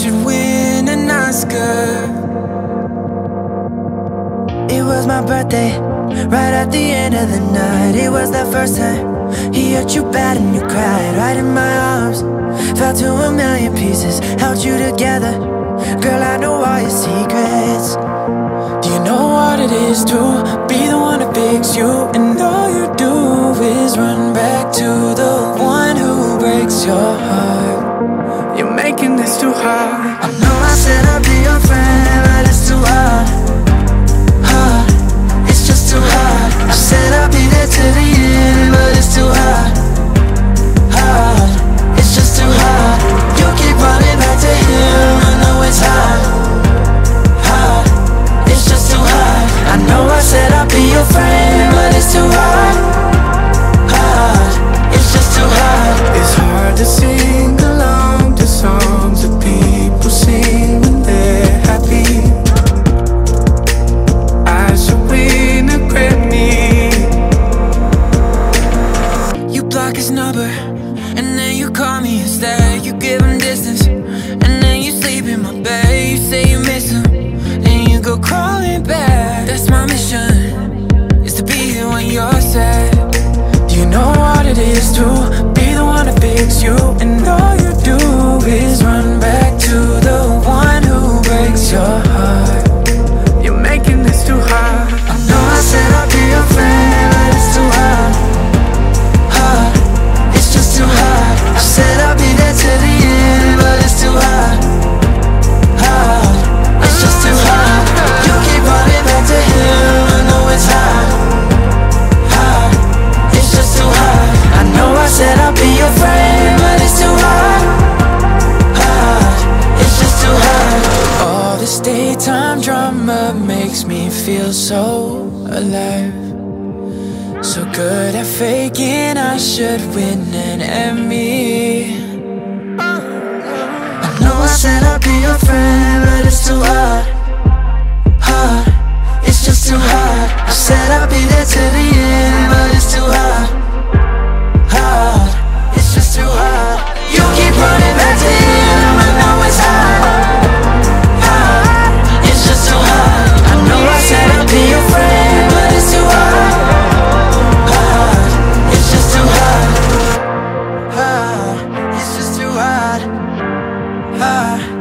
should win an Oscar. It was my birthday, right at the end of the night. It was the first time he hurt you bad and you cried. Right in my arms, fell to a million pieces, held you together. Girl, I know all your secrets. Do you know what it is to be the one to fix you? And all you do is run back to the one who breaks your heart. You're making this too hard. I know I said I'd be your friend, but it's too hard. Hard, it's just too hard. I said I'd be there to the end, but it's too hard. Hard, it's just too hard. You keep running back to him, I know it's hard. Hard, it's just too hard. I know I said I'd be your friend, but it's too hard. Hard, it's just too hard. It's hard to sing along to songs that people sing when they're happy. I should win a Grammy. You block his number, and then you call me instead. You give him distance, and then you sleep in my bed. You say you miss him, then you go crawling back. That's my mission, is to be here when you're sad. Do you know what it is to be the one to fix you? And all you do is run back to the one who breaks your heart. You're making this too hard. I know I said I'd be your friend, but it's too hard. Hard, it's just too hard. I said I'd be there to the end, but it's too hard. Hard, it's just too hard. You keep running back to him, I know it's hard. Hard, it's just too hard. I know I said I'd be your friend, but it's too hard. Hard, it's just too hard. All this daytime drama makes me feel so alive. So good at faking, I should win an Emmy. I know I said I'd be your friend, but it's too hard. Hard, it's just too hard. I said I'd be there to the end, but it's too hard. Hard, it's just too hard. You keep running back to him, I know it's hard. Hard, it's just too hard. I know I said I'd be your friend, but it's too hard. Hard, it's just too hard. Hard, it's just too hard. Hard.